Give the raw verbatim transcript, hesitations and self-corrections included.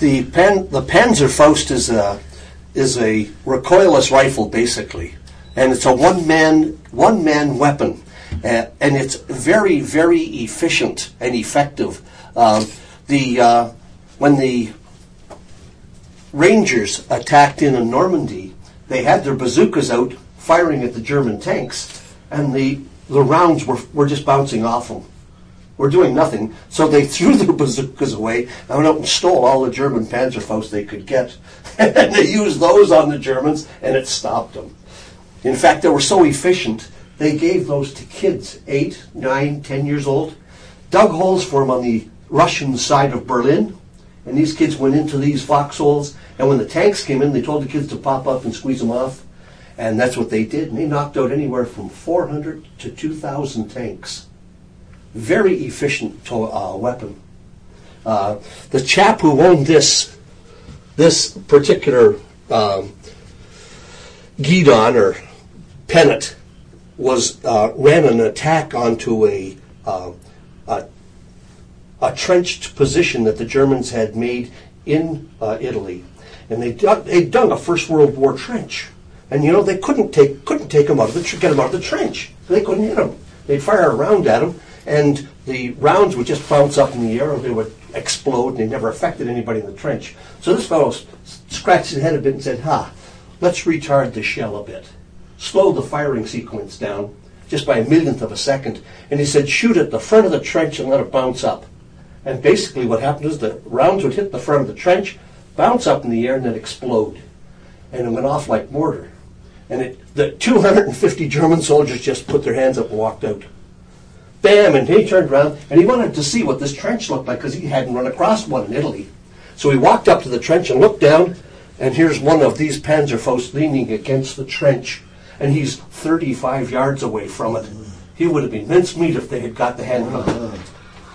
the Pan, the Panzerfaust is a is a recoilless rifle basically, and it's a one man one man weapon, uh, and it's very very efficient and effective. Uh, the uh, when the Rangers attacked in Normandy, they had their bazookas out firing at the German tanks, and the the rounds were were just bouncing off them. We're doing nothing. So they threw their bazookas away and went out and stole all the German Panzerfaust they could get. And they used those on the Germans, and it stopped them. In fact, they were so efficient, they gave those to kids, eight, nine, ten years old, dug holes for them on the Russian side of Berlin, and these kids went into these foxholes, and when the tanks came in, they told the kids to pop up and squeeze them off, and that's what they did, and they knocked out anywhere from four hundred to two thousand tanks. Very efficient to, uh, weapon. Uh, the chap who owned this this particular um, guidon or pennant was uh, ran an attack onto a, uh, a a trenched position that the Germans had made in uh, Italy, and they dug, they dug a First World War trench, and you know they couldn't take couldn't take them out of the get them out of the trench. They couldn't hit them. They'd fire a round at them, and the rounds would just bounce up in the air, or they would explode, and they never affected anybody in the trench. So this fellow scratched his head a bit and said, "Ha, let's retard the shell a bit, slow the firing sequence down just by a millionth of a second." And he said, "Shoot at the front of the trench and let it bounce up." And basically what happened is the rounds would hit the front of the trench, bounce up in the air, and then explode. And it went off like mortar. And it, the two hundred fifty German soldiers just put their hands up and walked out. Bam! And he turned around, and he wanted to see what this trench looked like because he hadn't run across one in Italy. So he walked up to the trench and looked down, and here's one of these Panzerfaust leaning against the trench, and he's thirty-five yards away from it. He would have been mincemeat if they had got the hand on it.